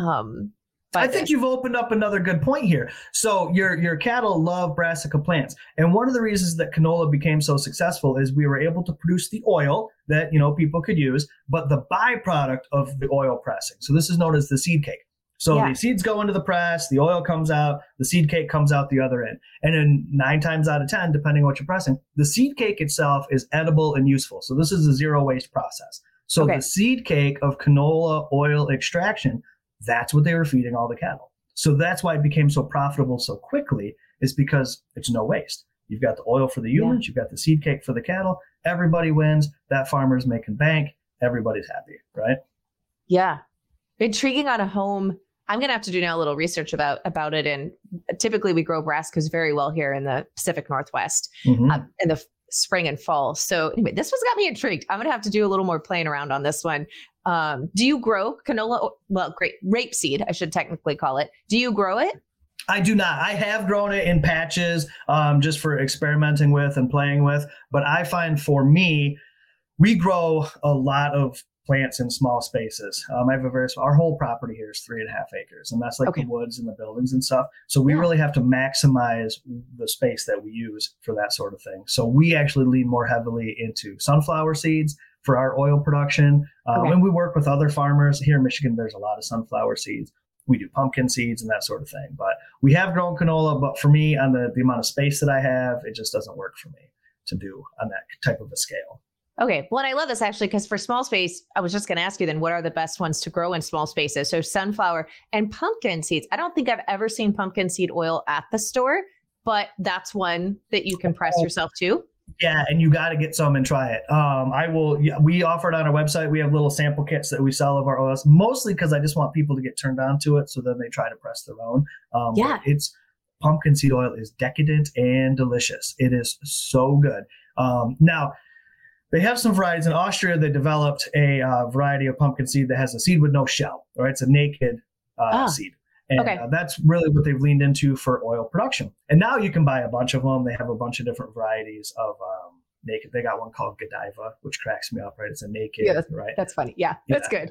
I think you've opened up another good point here. So your cattle love brassica plants. And one of the reasons that canola became so successful is we were able to produce the oil that, people could use, but the byproduct of the oil pressing. So this is known as the seed cake. So the seeds go into the press, the oil comes out, the seed cake comes out the other end. And then 9 times out of 10, depending on what you're pressing, the seed cake itself is edible and useful. So this is a zero waste process. So the seed cake of canola oil extraction, that's what they were feeding all the cattle. So that's why it became so profitable so quickly, is because it's no waste. You've got the oil for the humans. You've got the seed cake for the cattle. Everybody wins. That farmer's making bank. Everybody's happy, right? Yeah. Intriguing on a home. I'm going to have to do now a little research about it. And typically we grow brassicas very well here in the Pacific Northwest in the spring and fall. So anyway, this one's got me intrigued. I'm going to have to do a little more playing around on this one. Do you grow canola? Well, great. Rapeseed, I should technically call it. Do you grow it? I do not. I have grown it in patches just for experimenting with and playing with. But I find for me, we grow a lot of plants in small spaces. I have our whole property here is 3.5 acres, and that's like the woods and the buildings and stuff. So we really have to maximize the space that we use for that sort of thing. So we actually lean more heavily into sunflower seeds for our oil production. When we work with other farmers here in Michigan, there's a lot of sunflower seeds. We do pumpkin seeds and that sort of thing. But we have grown canola, but for me, on the amount of space that I have, it just doesn't work for me to do on that type of a scale. Okay. Well, and I love this actually, because for small space, I was just going to ask you then, what are the best ones to grow in small spaces? So sunflower and pumpkin seeds. I don't think I've ever seen pumpkin seed oil at the store, but that's one that you can press yourself to. Yeah, and you got to get some and try it. We offer it on our website. We have little sample kits that we sell of our oils, mostly because I just want people to get turned on to it, so then they try to press their own. It's pumpkin seed oil is decadent and delicious. It is so good. Now, they have some varieties in Austria. They developed a variety of pumpkin seed that has a seed with no shell, right? It's a naked seed. And that's really what they've leaned into for oil production. And now you can buy a bunch of them. They have a bunch of different varieties of naked. They got one called Godiva, which cracks me up, right? It's a naked, right? That's funny. Yeah, that's good.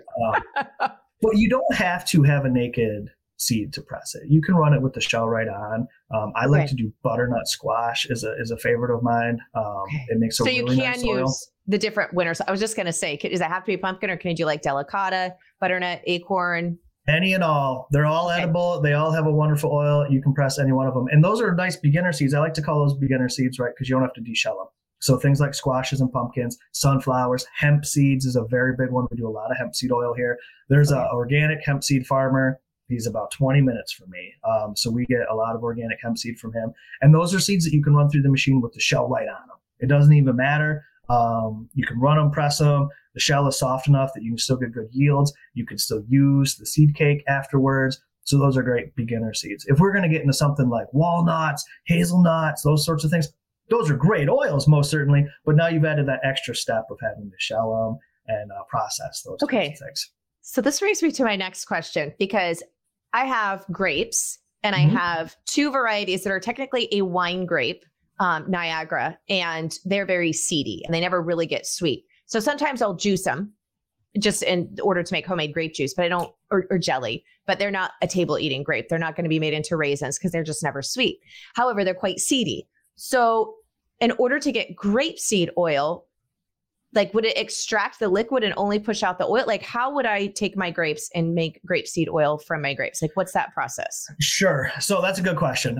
But you don't have to have a naked seed to press it. You can run it with the shell right on. I like to do butternut squash is a favorite of mine. It makes a really nice oil. So you can use the different winners. I was just going to say, does it have to be pumpkin, or can you do like delicata, butternut, acorn? Any and all. They're all edible. They all have a wonderful oil. You can press any one of them. And those are nice beginner seeds. I like to call those beginner seeds, right? Because you don't have to deshell them. So things like squashes and pumpkins, sunflowers, hemp seeds is a very big one. We do a lot of hemp seed oil here. There's an organic hemp seed farmer. He's about 20 minutes from me. So we get a lot of organic hemp seed from him. And those are seeds that you can run through the machine with the shell right on them. It doesn't even matter. You can run them, press them. The shell is soft enough that you can still get good yields. You can still use the seed cake afterwards. So those are great beginner seeds. If we're going to get into something like walnuts, hazelnuts, those sorts of things, those are great oils, most certainly. But now you've added that extra step of having to shell them and process those kinds of things. So this brings me to my next question, because I have grapes and I have two varieties that are technically a wine grape, Niagara, and they're very seedy and they never really get sweet. So sometimes I'll juice them just in order to make homemade grape juice, but I don't, or jelly, but they're not a table eating grape. They're not going to be made into raisins because they're just never sweet. However, they're quite seedy. So in order to get grapeseed oil, like, would it extract the liquid and only push out the oil? Like, how would I take my grapes and make grapeseed oil from my grapes? Like, what's that process? Sure. So that's a good question.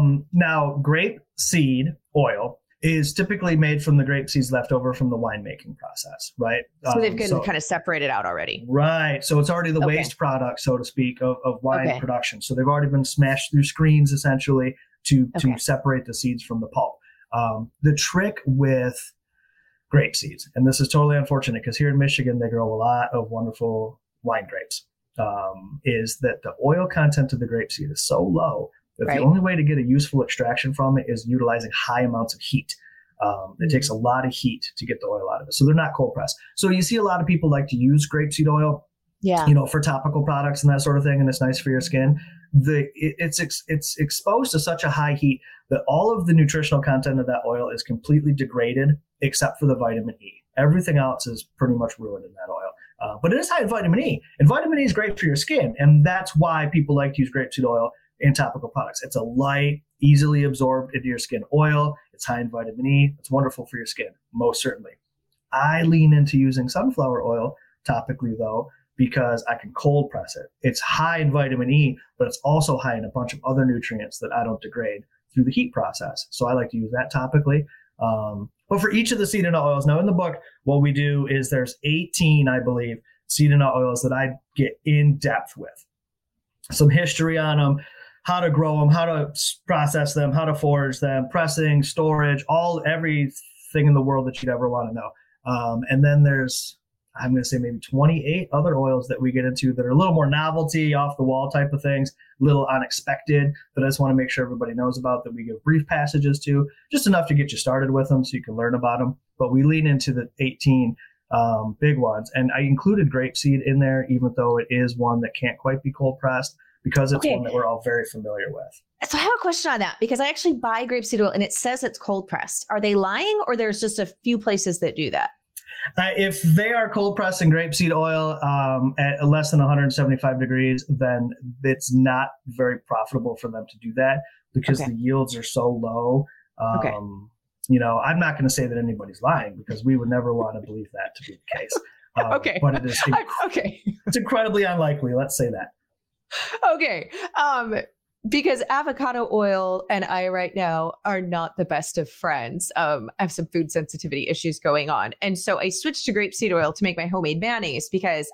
Now, grapeseed oil is typically made from the grape seeds left over from the winemaking process, right? So they've been kind of separated out already. Right. So it's already the waste product, so to speak, of wine production. So they've already been smashed through screens, essentially, to separate the seeds from the pulp. The trick with grape seeds, and this is totally unfortunate because here in Michigan, they grow a lot of wonderful wine grapes, is that the oil content of the grape seed is so low that the only way to get a useful extraction from it is utilizing high amounts of heat. It takes a lot of heat to get the oil out of it. So they're not cold pressed. So you see a lot of people like to use grapeseed oil, for topical products and that sort of thing, and it's nice for your skin. It's exposed to such a high heat that all of the nutritional content of that oil is completely degraded except for the vitamin E. Everything else is pretty much ruined in that oil. But it is high in vitamin E, and vitamin E is great for your skin. And that's why people like to use grapeseed oil in topical products. It's a light, easily absorbed into your skin oil. It's high in vitamin E. It's wonderful for your skin, most certainly. I lean into using sunflower oil topically, though, because I can cold press it. It's high in vitamin E, but it's also high in a bunch of other nutrients that I don't degrade through the heat process. So I like to use that topically. But for each of the seed and nut oils, now in the book, what we do is there's 18, I believe, seed and nut oils that I get in depth with. Some history on them, how to grow them, how to process them, how to forage them, pressing, storage, everything in the world that you'd ever want to know. And then there's, I'm going to say maybe 28 other oils that we get into that are a little more novelty, off the wall type of things, a little unexpected, that I just want to make sure everybody knows about, that we give brief passages to, just enough to get you started with them so you can learn about them. But we lean into the 18 big ones. And I included grapeseed in there, even though it is one that can't quite be cold pressed, because it's one that we're all very familiar with. So I have a question on that, because I actually buy grapeseed oil and it says it's cold pressed. Are they lying, or there's just a few places that do that? If they are cold pressed in grapeseed oil at less than 175 degrees, then it's not very profitable for them to do that, because the yields are so low. You know, I'm not going to say that anybody's lying, because we would never want to believe that to be the case. But it is it's incredibly unlikely. Let's say that. Okay. Because avocado oil and I right now are not the best of friends. I have some food sensitivity issues going on. And so I switched to grapeseed oil to make my homemade mayonnaise, because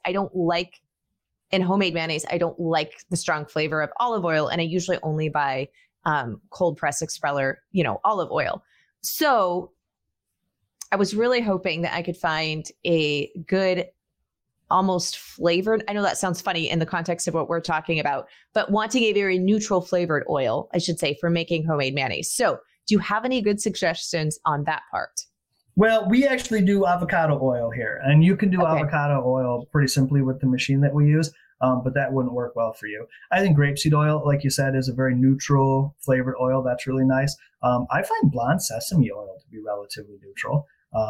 in homemade mayonnaise, I don't like the strong flavor of olive oil. And I usually only buy cold press expeller, olive oil. So I was really hoping that I could find a good, almost flavored. I know that sounds funny in the context of what we're talking about, but wanting a very neutral flavored oil, I should say, for making homemade mayonnaise. So do you have any good suggestions on that part? Well, we actually do avocado oil here, and you can do avocado oil pretty simply with the machine that we use, but that wouldn't work well for you. I think grapeseed oil, like you said, is a very neutral flavored oil. That's really nice. I find blonde sesame oil to be relatively neutral.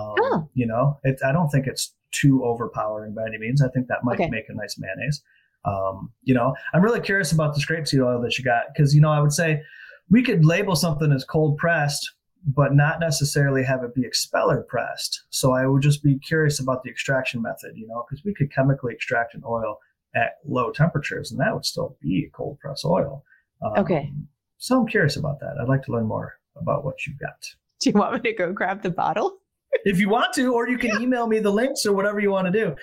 I don't think it's too overpowering by any means. I think that might make a nice mayonnaise. I'm really curious about this grapeseed oil that you got, because, I would say we could label something as cold pressed, but not necessarily have it be expeller pressed. So I would just be curious about the extraction method, because we could chemically extract an oil at low temperatures, and that would still be a cold press oil. So I'm curious about that. I'd like to learn more about what you've got. Do you want me to go grab the bottle? If you want to, or you can email me the links or whatever you want to do.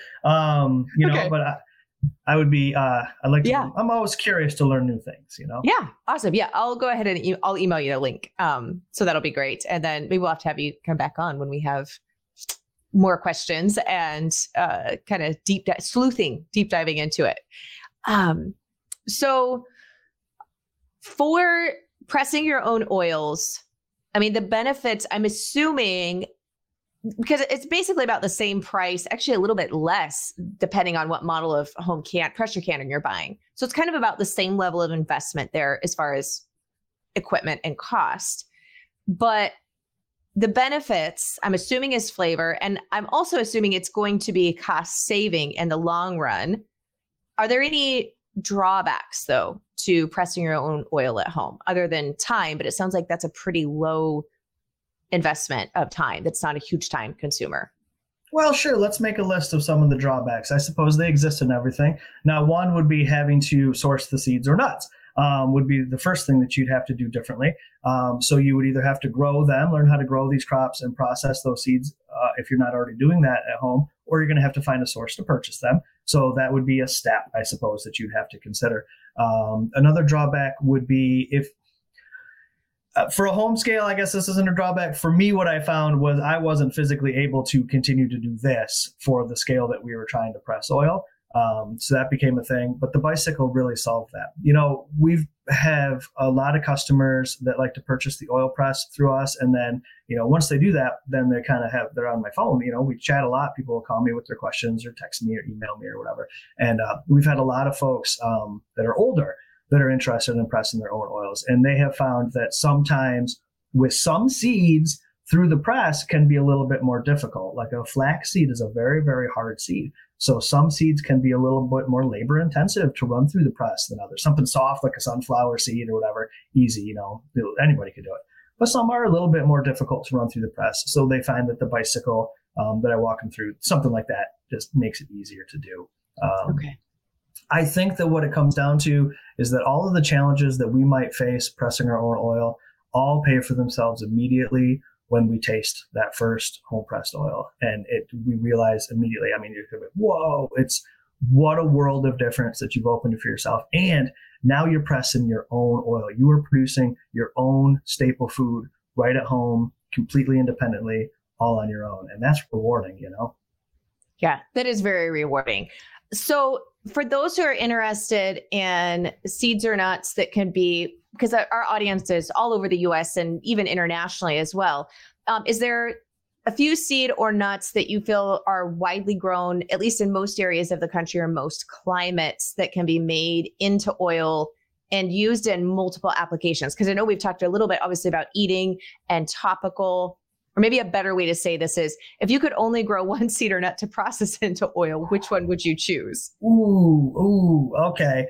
But I would be, I'm always curious to learn new things, Yeah. Awesome. Yeah. I'll go ahead and I'll email you the link. So that'll be great. And then maybe we'll have to have you come back on when we have more questions and kind of deep diving into it. So for pressing your own oils, I mean, the benefits, I'm assuming, because it's basically about the same price, actually a little bit less, depending on what model of home pressure canner you're buying. So it's kind of about the same level of investment there as far as equipment and cost. But the benefits, I'm assuming, is flavor. And I'm also assuming it's going to be cost saving in the long run. Are there any drawbacks, though, to pressing your own oil at home, other than time? But it sounds like that's a pretty low investment of time. That's not a huge time consumer. Well, sure. Let's make a list of some of the drawbacks. I suppose they exist in everything. Now, one would be having to source the seeds or nuts. Would be the first thing that you'd have to do differently. So you would either have to grow them, learn how to grow these crops and process those seeds if you're not already doing that at home, or you're going to have to find a source to purchase them. So that would be a step, I suppose, that you'd have to consider. Another drawback would be if for a home scale, I guess this isn't a drawback. For me, what I found was I wasn't physically able to continue to do this for the scale that we were trying to press oil. So that became a thing, but the bicycle really solved that. We have a lot of customers that like to purchase the oil press through us. And then, once they do that, then they're on my phone. We chat a lot. People will call me with their questions or text me or email me or whatever. And we've had a lot of folks that are older that are interested in pressing their own oils. And they have found that sometimes with some seeds through the press can be a little bit more difficult. Like a flax seed is a very, very hard seed. So some seeds can be a little bit more labor intensive to run through the press than others. Something soft like a sunflower seed or whatever, easy, anybody could do it. But some are a little bit more difficult to run through the press. So they find that the bicycle that I walk them through, something like that, just makes it easier to do. I think that what it comes down to is that all of the challenges that we might face pressing our own oil all pay for themselves immediately when we taste that first home pressed oil. And we realize immediately, you're going to be, whoa, it's what a world of difference that you've opened for yourself. And Now you're pressing your own oil. You are producing your own staple food right at home, completely independently, all on your own. And that's rewarding, you know? Yeah, that is very rewarding. So for those who are interested in seeds or nuts that can be, because our audience is all over the US and even internationally as well, is there a few seed or nuts that you feel are widely grown, at least in most areas of the country or most climates, that can be made into oil and used in multiple applications? Because I know we've talked a little bit, obviously, about eating and topical, or maybe a better way to say this is, if you could only grow one seed or nut to process into oil, which one would you choose? Okay.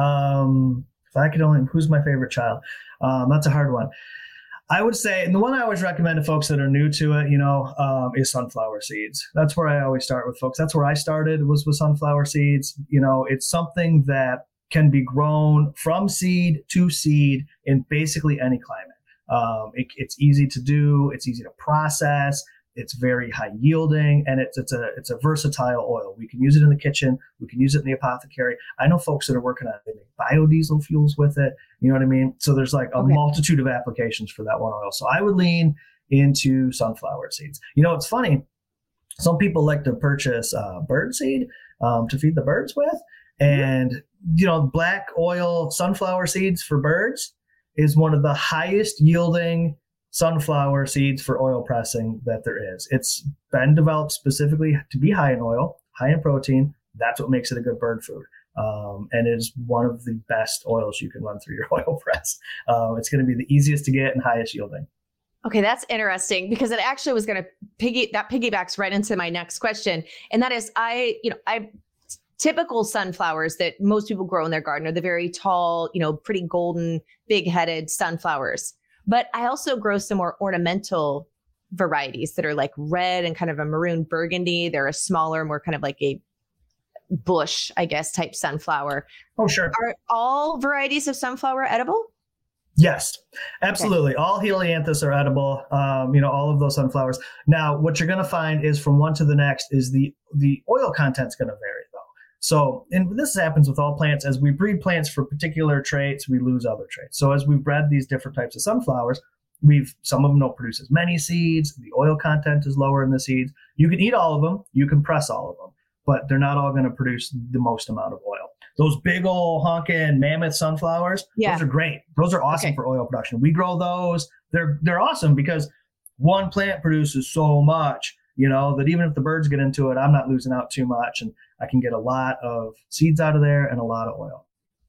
If I could only, who's my favorite child? That's a hard one. I would say, and the one I always recommend to folks that are new to it, is sunflower seeds. That's where I always start with folks. That's where I started, was with sunflower seeds. It's something that can be grown from seed to seed in basically any climate. It's easy to do. It's easy to process. It's very high yielding, and it's a versatile oil. We can use it in the kitchen. We can use it in the apothecary. I know folks that are working on it, they make biodiesel fuels with it. You know what I mean? So there's like a multitude of applications for that one oil. So I would lean into sunflower seeds. It's funny. Some people like to purchase bird seed to feed the birds with, and black oil sunflower seeds for birds is one of the highest yielding sunflower seeds for oil pressing that there is. It's been developed specifically to be high in oil, high in protein. That's what makes it a good bird food. And it is one of the best oils you can run through your oil press. It's going to be the easiest to get and highest yielding. Okay, that's interesting, because it actually was going to piggybacks right into my next question. And that is, typical sunflowers that most people grow in their garden are the very tall, pretty golden, big-headed sunflowers. But I also grow some more ornamental varieties that are like red and kind of a maroon burgundy. They're a smaller, more kind of like a bush, I guess, type sunflower. Oh, sure. Are all varieties of sunflower edible? Yes, absolutely. Okay. All Helianthus are edible. All of those sunflowers. Now, what you're going to find is from one to the next is the oil content's going to vary, though. So, and this happens with all plants. As we breed plants for particular traits, we lose other traits. So as we've bred these different types of sunflowers, some of them don't produce as many seeds. The oil content is lower in the seeds. You can eat all of them. You can press all of them, but they're not all going to produce the most amount of oil. Those big old honking mammoth sunflowers, those are great. Those are awesome for oil production. We grow those. They're awesome because one plant produces so much, that even if the birds get into it, I'm not losing out too much, and I can get a lot of seeds out of there and a lot of oil.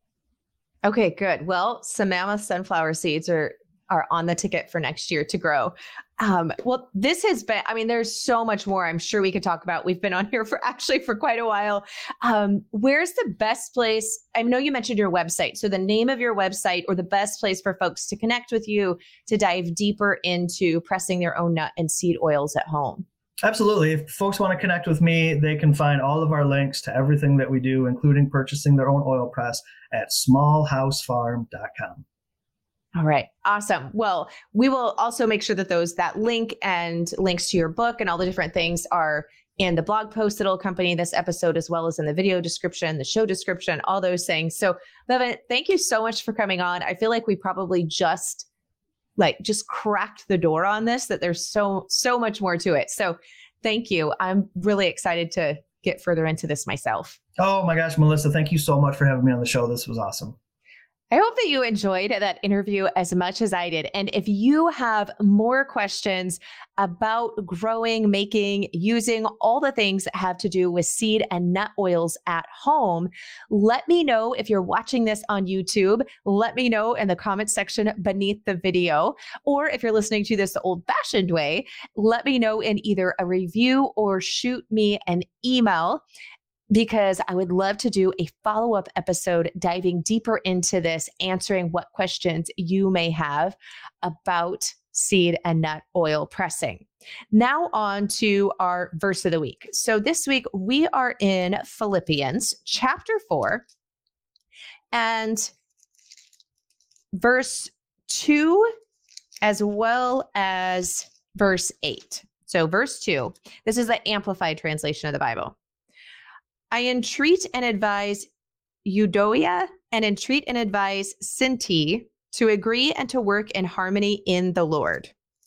Okay, good. Well, some mammoth sunflower seeds are on the ticket for next year to grow. Well, this has been, there's so much more I'm sure we could talk about. We've been on here for quite a while. Where's the best place? I know you mentioned your website. So the name of your website, or the best place for folks to connect with you to dive deeper into pressing their own nut and seed oils at home. Absolutely. If folks want to connect with me, they can find all of our links to everything that we do, including purchasing their own oil press, at smallhousefarm.com. All right. Awesome. Well, we will also make sure that that link and links to your book and all the different things are in the blog post that'll accompany this episode, as well as in the video description, the show description, all those things. So, Bevan, thank you so much for coming on. I feel like we probably just cracked the door on this, that there's so much more to it. So thank you. I'm really excited to get further into this myself. Oh my gosh, Melissa, thank you so much for having me on the show. This was awesome. I hope that you enjoyed that interview as much as I did. And if you have more questions about growing, making, using all the things that have to do with seed and nut oils at home, let me know. If you're watching this on YouTube, let me know in the comments section beneath the video. Or if you're listening to this the old-fashioned way, let me know in either a review or shoot me an email, because I would love to do a follow-up episode diving deeper into this, answering what questions you may have about seed and nut oil pressing. Now on to our verse of the week. So this week we are in Philippians chapter 4 and verse 2, as well as verse 8. So verse 2, this is the Amplified translation of the Bible. I entreat and advise Euodia and entreat and advise Syntyche to agree and to work in harmony in the Lord.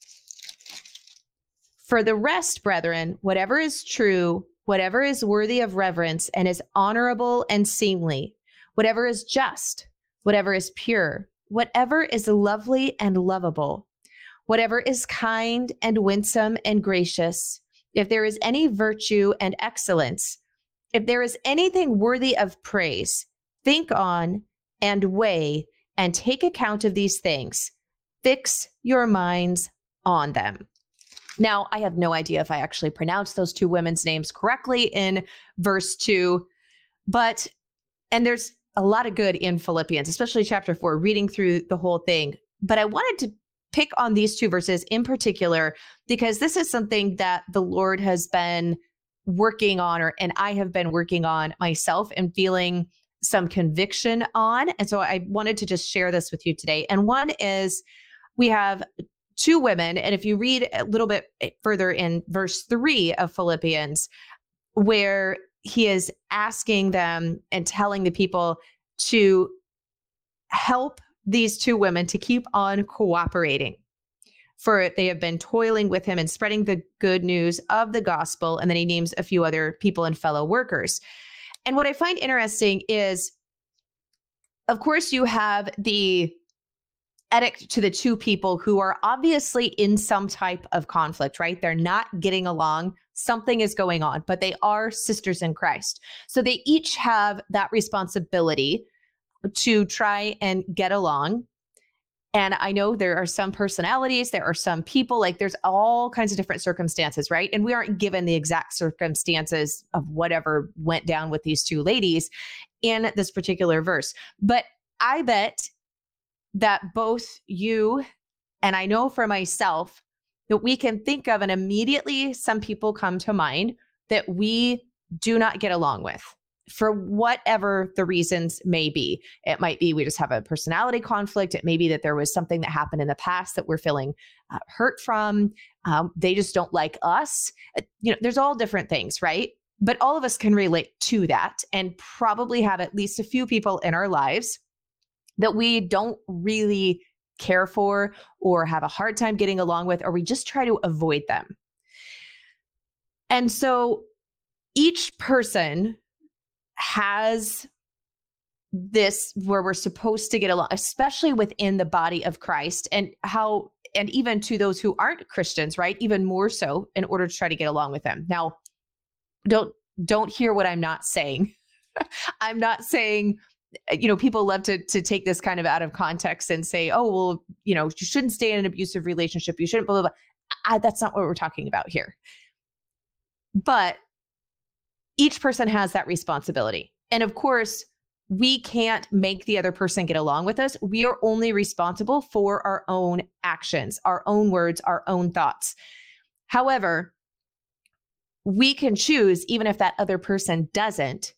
For the rest, brethren, whatever is true, whatever is worthy of reverence and is honorable and seemly, whatever is just, whatever is pure, whatever is lovely and lovable, whatever is kind and winsome and gracious, if there is any virtue and excellence, if there is anything worthy of praise, think on and weigh and take account of these things. Fix your minds on them. Now, I have no idea if I actually pronounced those two women's names correctly in verse 2, and there's a lot of good in Philippians, especially chapter 4, reading through the whole thing. But I wanted to pick on these two verses in particular, because this is something that the Lord has been working on, and I have been working on myself and feeling some conviction on. And so I wanted to just share this with you today. And one is, we have two women, and if you read a little bit further in verse 3 of Philippians, where he is asking them and telling the people to help these two women to keep on cooperating, for they have been toiling with him and spreading the good news of the gospel. And then he names a few other people and fellow workers. And what I find interesting is, of course, you have the edict to the two people who are obviously in some type of conflict, right? They're not getting along. Something is going on, but they are sisters in Christ. So they each have that responsibility to try and get along. And I know there are some personalities, there are some people, like there's all kinds of different circumstances, right? And we aren't given the exact circumstances of whatever went down with these two ladies in this particular verse. But I bet that both you and I know for myself that we can think of, and immediately some people come to mind that we do not get along with, for whatever the reasons may be. It might be we just have a personality conflict. It may be that there was something that happened in the past that we're feeling hurt from. They just don't like us. There's all different things, right? But all of us can relate to that, and probably have at least a few people in our lives that we don't really care for or have a hard time getting along with, or we just try to avoid them. And so each person has this where we're supposed to get along, especially within the body of Christ, and even to those who aren't Christians, right? Even more so, in order to try to get along with them. Now, don't hear what I'm not saying. I'm not saying, people love to take this kind of out of context and say, oh, well, you shouldn't stay in an abusive relationship. You shouldn't, blah, blah, blah. That's not what we're talking about here. But each person has that responsibility. And of course, we can't make the other person get along with us. We are only responsible for our own actions, our own words, our own thoughts. However, we can choose, even if that other person doesn't,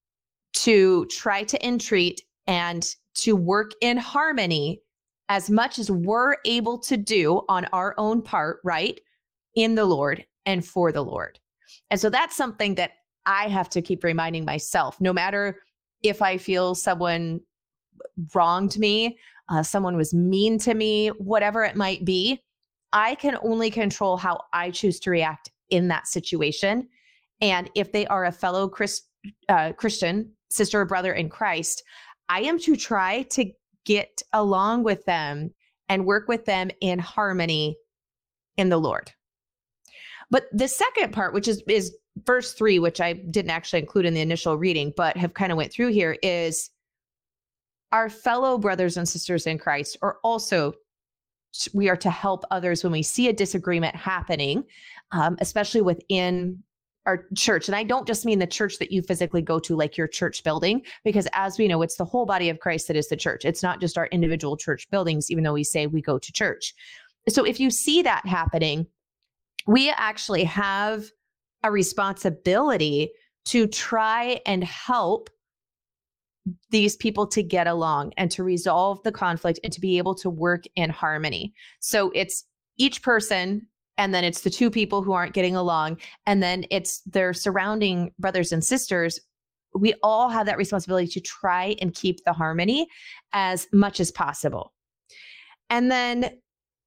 to try to entreat and to work in harmony as much as we're able to do on our own part, right? In the Lord and for the Lord. And so that's something that I have to keep reminding myself, no matter if I feel someone wronged me, someone was mean to me, whatever it might be, I can only control how I choose to react in that situation. And if they are a fellow Christian, sister or brother in Christ, I am to try to get along with them and work with them in harmony in the Lord. But the second part, which is verse 3, which I didn't actually include in the initial reading, but have kind of went through here, is our fellow brothers and sisters in Christ are also, we are to help others when we see a disagreement happening, especially within our church. And I don't just mean the church that you physically go to, like your church building, because as we know, it's the whole body of Christ that is the church. It's not just our individual church buildings, even though we say we go to church. So if you see that happening, we actually have a responsibility to try and help these people to get along and to resolve the conflict and to be able to work in harmony. So it's each person, and then it's the two people who aren't getting along, and then it's their surrounding brothers and sisters we all have that responsibility to try and keep the harmony as much as possible. And then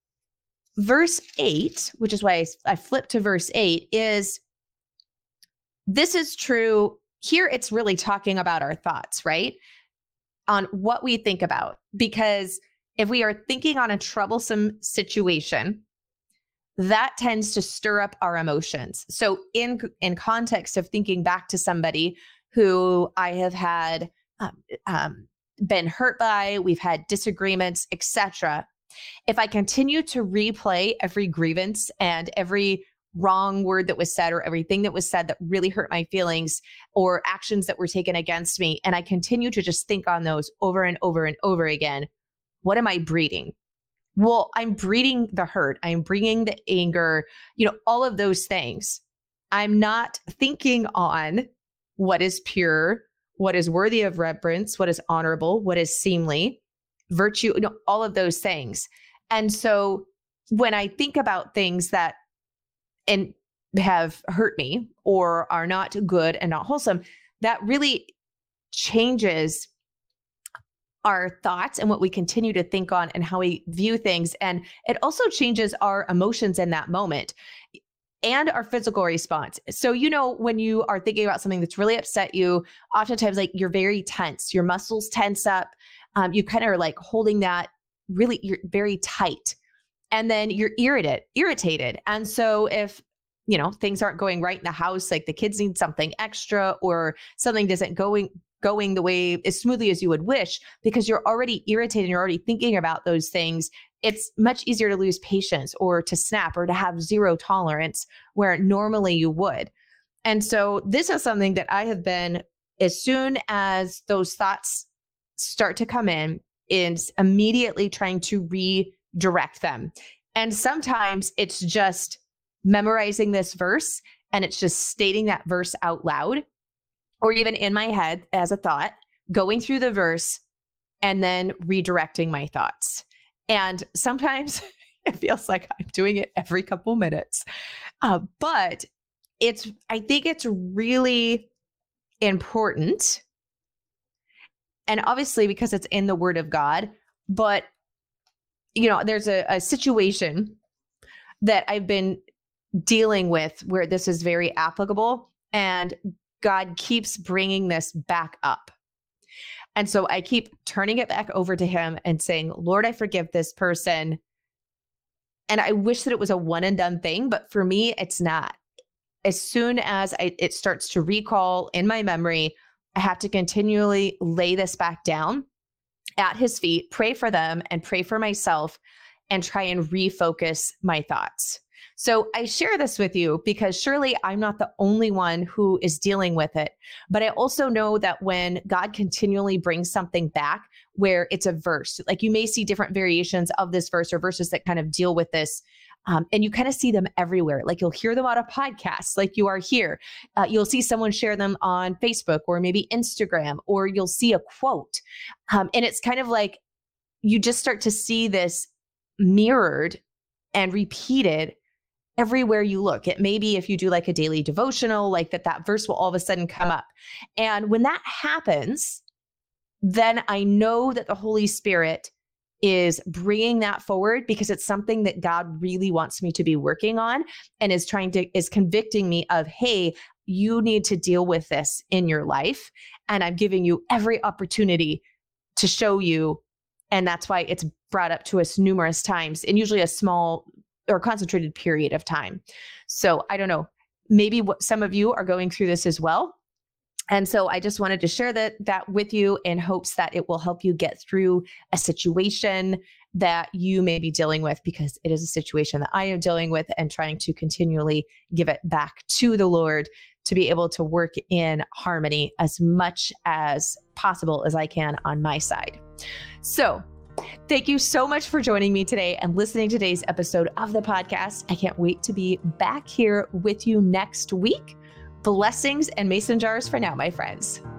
verse 8, which is why I flipped to verse 8, is this is true. Here it's really talking about our thoughts, right? On what we think about. Because if we are thinking on a troublesome situation, that tends to stir up our emotions. So in context of thinking back to somebody who I have had been hurt by, we've had disagreements, etc. If I continue to replay every grievance and every wrong word that was said or everything that was said that really hurt my feelings or actions that were taken against me, and I continue to just think on those over and over and over again, what am I breeding? Well, I'm breeding the hurt. I'm bringing the anger, all of those things. I'm not thinking on what is pure, what is worthy of reverence, what is honorable, what is seemly, virtue, all of those things. And so when I think about things that and have hurt me or are not good and not wholesome, that really changes our thoughts and what we continue to think on and how we view things. And it also changes our emotions in that moment and our physical response. So, when you are thinking about something that's really upset you, oftentimes like you're very tense, your muscles tense up. You kind of are like holding that really, you're very tight. And then you're irritated. And so if, things aren't going right in the house, like the kids need something extra or something isn't going the way as smoothly as you would wish, because you're already irritated, you're already thinking about those things, it's much easier to lose patience or to snap or to have zero tolerance where normally you would. And so this is something that I have been, as soon as those thoughts start to come in, is immediately trying to redirect them. And sometimes it's just memorizing this verse and it's just stating that verse out loud, or even in my head as a thought, going through the verse and then redirecting my thoughts. And sometimes it feels like I'm doing it every couple minutes. But I think it's really important. And obviously because it's in the Word of God, but there's a situation that I've been dealing with where this is very applicable, and God keeps bringing this back up. And so I keep turning it back over to him and saying, Lord, I forgive this person. And I wish that it was a one and done thing, but for me, it's not. As soon as it starts to recall in my memory, I have to continually lay this back down at his feet, pray for them and pray for myself, and try and refocus my thoughts. So I share this with you because surely I'm not the only one who is dealing with it. But I also know that when God continually brings something back where it's a verse, like you may see different variations of this verse or verses that kind of deal with this. And you kind of see them everywhere. Like you'll hear them on a podcast, like you are here. You'll see someone share them on Facebook or maybe Instagram, or you'll see a quote. And it's kind of like you just start to see this mirrored and repeated everywhere you look. It may be if you do like a daily devotional, like that verse will all of a sudden come up. And when that happens, then I know that the Holy Spirit is bringing that forward because it's something that God really wants me to be working on and is convicting me of, hey, you need to deal with this in your life. And I'm giving you every opportunity to show you. And that's why it's brought up to us numerous times, and usually a small or concentrated period of time. So I don't know, maybe some of you are going through this as well. And so I just wanted to share that with you in hopes that it will help you get through a situation that you may be dealing with, because it is a situation that I am dealing with and trying to continually give it back to the Lord to be able to work in harmony as much as possible as I can on my side. So thank you so much for joining me today and listening to today's episode of the podcast. I can't wait to be back here with you next week. Blessings and mason jars for now, my friends.